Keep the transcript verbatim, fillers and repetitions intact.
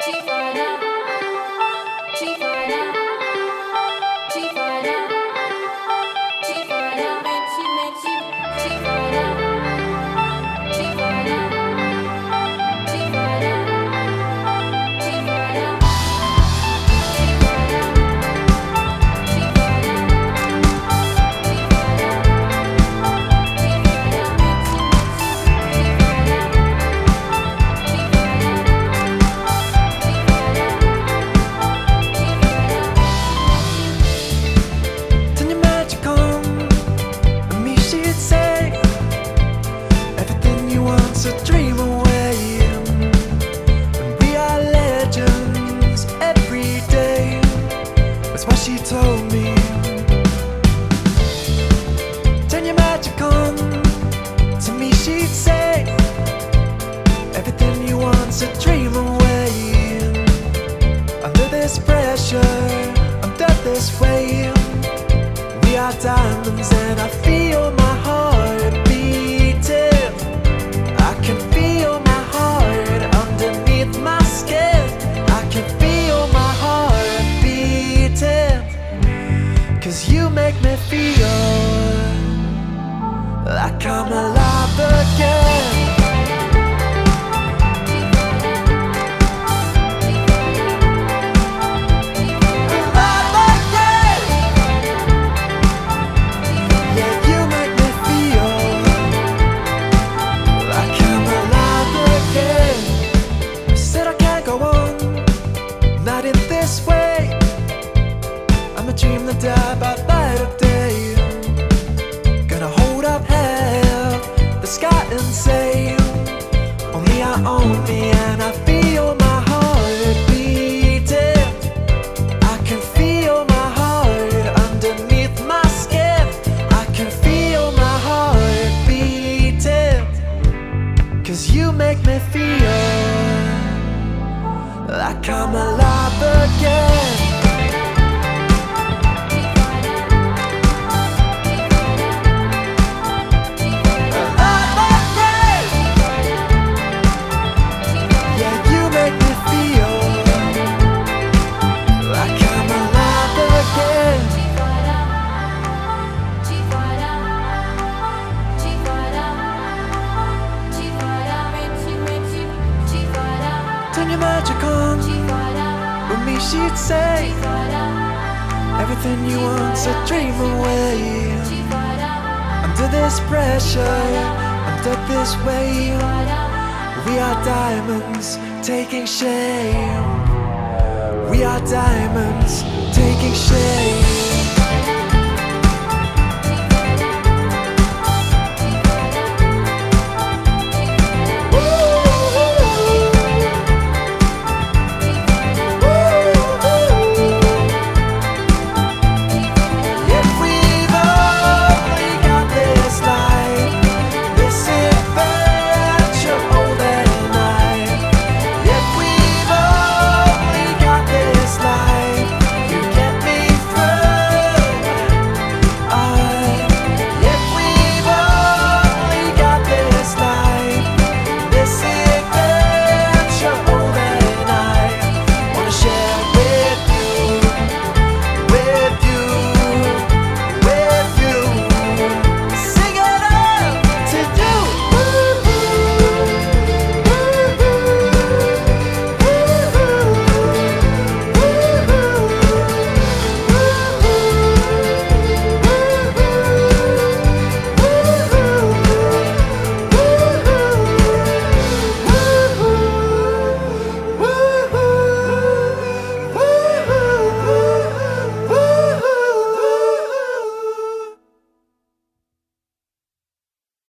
A dream away, and we are legends every day. That's what she told me. Turn your magic on. To me she'd say, everything you want's a dream away. Under this pressure, I'm done this way. We are diamonds and I feel my heart beating. I can feel my heart underneath my skin. I can feel my heart beating. Cause you make me feel like I'm alive again. Dream to die by light of day. Gonna hold up half the sky and say, only I own me and I feel my heart beating. I can feel my heart underneath my skin. I can feel my heart beating. Cause you make me feel like I'm alive again. Turn your magic on. With me she'd say, everything you want's a dream away. Under this pressure, I'm dead this way. We are diamonds taking shape. We are diamonds taking shape.